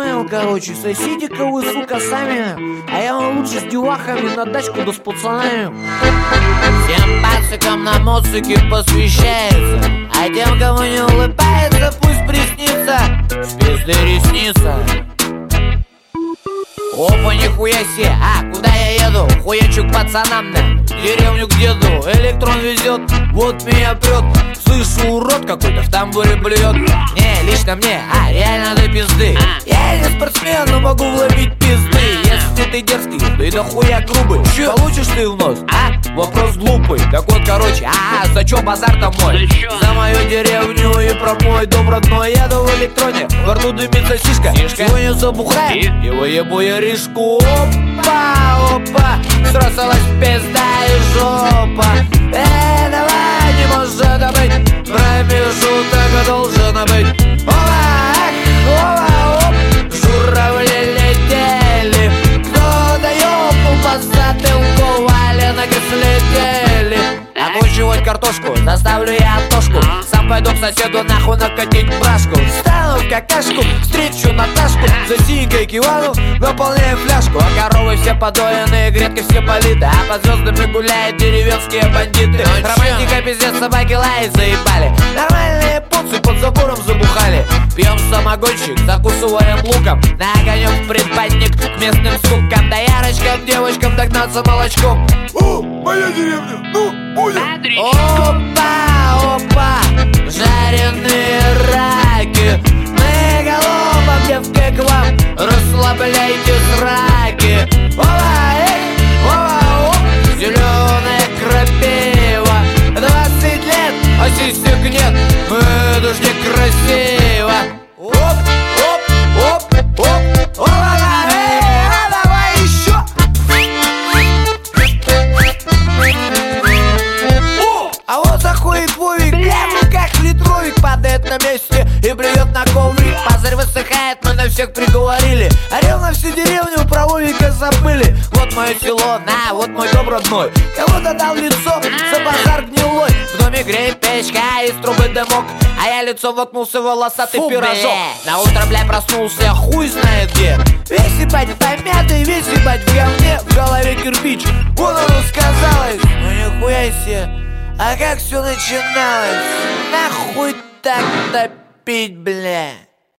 понял, короче, соседи-ка вы, сука, сами. А я вам лучше с девахами на дачку да с пацанами. Всем пацикам на моцике посвящается, а тем, кому не улыбается, пусть приснится с пизды ресница. Опа, нихуя себе, куда я еду? Хуячу к пацанам, в деревню к деду. Электрон везет, вот меня прет. Слышу, урод какой-то в тамбуре блюет. Не, лично мне, реально до пизды. Я не спортсмен, но могу вломить пизды. Если ты дерзкий, да и дохуя грубый, получишь ты в нос, Вопрос глупый. Так вот, короче, за чё базар-то мой? За мою деревню и про мой дом родной. Еду в электроне, во рту дымится сишка. Сегодня забухаем, его ебу я ришку. Опа, опа, сросалась пизда и жопа. Давай, не может быть, промежуток должен быть. Оп, журавли летели, кто-то ёбнул по затылку, валенок и слетели. Окучивать картошку, заставлю я Антошку. Сам пойду к соседу нахуй накатить брашку. Встану в какашку, встречу Наташку. За синькой кивану, наполняем фляжку. А коровы все подоенные, грядки все политы, а под звездами гуляют деревенские бандиты. Романтика пиздец, собаки лают, заебали. Нормальные пуцы под забором забухали. Пьем самогончик, закусываем луком. На огонек в предбанник к местным сукам. Да ярочкам, девочкам догнаться молочком. О, моя деревня, ну, будет! Опа, опа, жареные раки. Мы голубом, девки, к вам, расслабляйте сраки. Опа, зеленая крапива. 20 лет, а сисек нет, это ж некрасиво. Оп, давай еще. А вот заходит Вовик, прямо как литровик, падает на месте и плюет на коврик. Пазарь высыхает, мы на всех приговорили. Орел на всю деревню, про Вовика забыли. Вот мое село, вот мой дом родной. Кому-то дал лицо за базар гнилой. В доме греет печка, из трубы дымок, а я лицо воткнулся в волосатый пирожок. На утро, бля, проснулся, хуй знает где. Весь ебать помятый, весь ебать в говне. В голове кирпич, вон оно сказалось. Ну нихуя себе, а как все начиналось? Нахуй так топить, бля?